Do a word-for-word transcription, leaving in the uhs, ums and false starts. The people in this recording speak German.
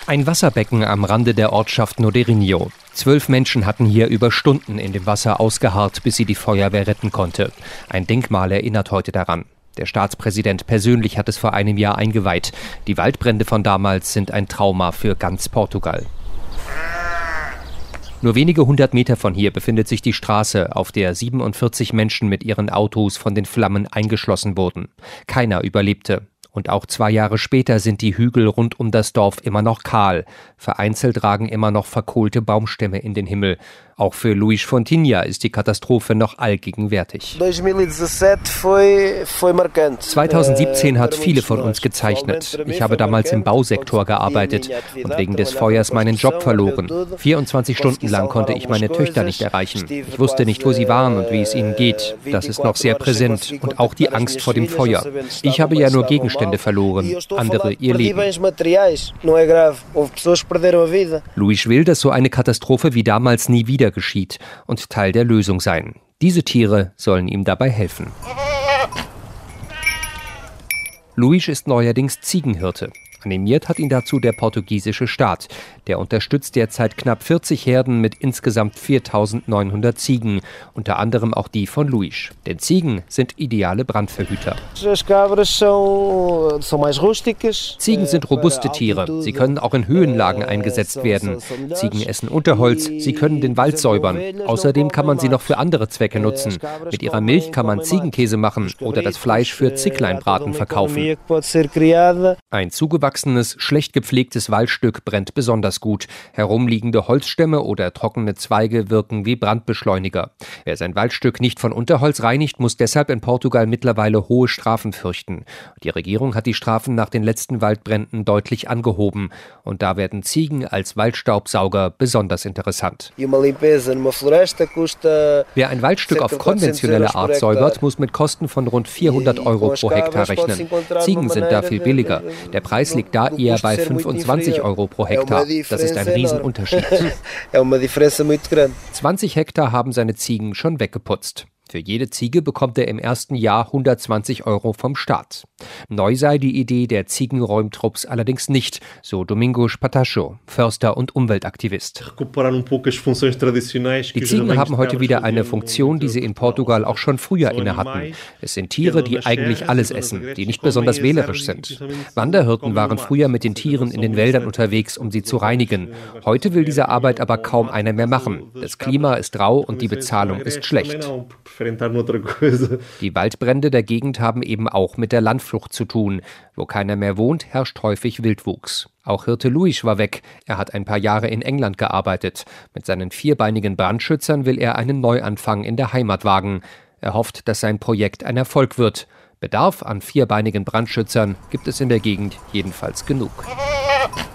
Ein Wasserbecken am Rande der Ortschaft Noderinho. Zwölf Menschen hatten hier über Stunden in dem Wasser ausgeharrt, bis sie die Feuerwehr retten konnte. Ein Denkmal erinnert heute daran. Der Staatspräsident persönlich hat es vor einem Jahr eingeweiht. Die Waldbrände von damals sind ein Trauma für ganz Portugal. Nur wenige hundert Meter von hier befindet sich die Straße, auf der siebenundvierzig Menschen mit ihren Autos von den Flammen eingeschlossen wurden. Keiner überlebte. Und auch zwei Jahre später sind die Hügel rund um das Dorf immer noch kahl. Vereinzelt ragen immer noch verkohlte Baumstämme in den Himmel. Auch für Luís Fontinha ist die Katastrophe noch allgegenwärtig. zweitausendsiebzehn hat viele von uns gezeichnet. Ich habe damals im Bausektor gearbeitet und wegen des Feuers meinen Job verloren. vierundzwanzig Stunden lang konnte ich meine Töchter nicht erreichen. Ich wusste nicht, wo sie waren und wie es ihnen geht. Das ist noch sehr präsent. Und auch die Angst vor dem Feuer. Ich habe ja nur Gegenstände verloren, andere ihr Leben. Luís will, dass so eine Katastrophe wie damals nie wieder geschieht und Teil der Lösung sein. Diese Tiere sollen ihm dabei helfen. Luís ist neuerdings Ziegenhirte. Animiert hat ihn dazu der portugiesische Staat. Der unterstützt derzeit knapp vierzig Herden mit insgesamt viertausendneunhundert Ziegen, unter anderem auch die von Luís. Denn Ziegen sind ideale Brandverhüter. Ziegen sind robuste Tiere. Sie können auch in Höhenlagen eingesetzt werden. Ziegen essen Unterholz, sie können den Wald säubern. Außerdem kann man sie noch für andere Zwecke nutzen. Mit ihrer Milch kann man Ziegenkäse machen oder das Fleisch für Zickleinbraten verkaufen. Ein zugewachsenes, schlecht gepflegtes Waldstück brennt besonders gut. Herumliegende Holzstämme oder trockene Zweige wirken wie Brandbeschleuniger. Wer sein Waldstück nicht von Unterholz reinigt, muss deshalb in Portugal mittlerweile hohe Strafen fürchten. Die Regierung hat die Strafen nach den letzten Waldbränden deutlich angehoben. Und da werden Ziegen als Waldstaubsauger besonders interessant. Wer ein Waldstück auf konventionelle Art säubert, muss mit Kosten von rund vierhundert Euro pro Hektar rechnen. Ziegen sind da viel billiger. Der Preis liegt da eher bei fünfundzwanzig Euro pro Hektar. Das ist ein Riesenunterschied. zwanzig Hektar haben seine Ziegen schon weggeputzt. Für jede Ziege bekommt er im ersten Jahr hundertzwanzig Euro vom Staat. Neu sei die Idee der Ziegenräumtrupps allerdings nicht, so Domingos Patacho, Förster und Umweltaktivist. Die Ziegen haben heute wieder eine Funktion, die sie in Portugal auch schon früher inne hatten. Es sind Tiere, die eigentlich alles essen, die nicht besonders wählerisch sind. Wanderhirten waren früher mit den Tieren in den Wäldern unterwegs, um sie zu reinigen. Heute will diese Arbeit aber kaum einer mehr machen. Das Klima ist rau und die Bezahlung ist schlecht. Die Waldbrände der Gegend haben eben auch mit der Landflucht zu tun. Wo keiner mehr wohnt, herrscht häufig Wildwuchs. Auch Hirte Luís war weg. Er hat ein paar Jahre in England gearbeitet. Mit seinen vierbeinigen Brandschützern will er einen Neuanfang in der Heimat wagen. Er hofft, dass sein Projekt ein Erfolg wird. Bedarf an vierbeinigen Brandschützern gibt es in der Gegend jedenfalls genug.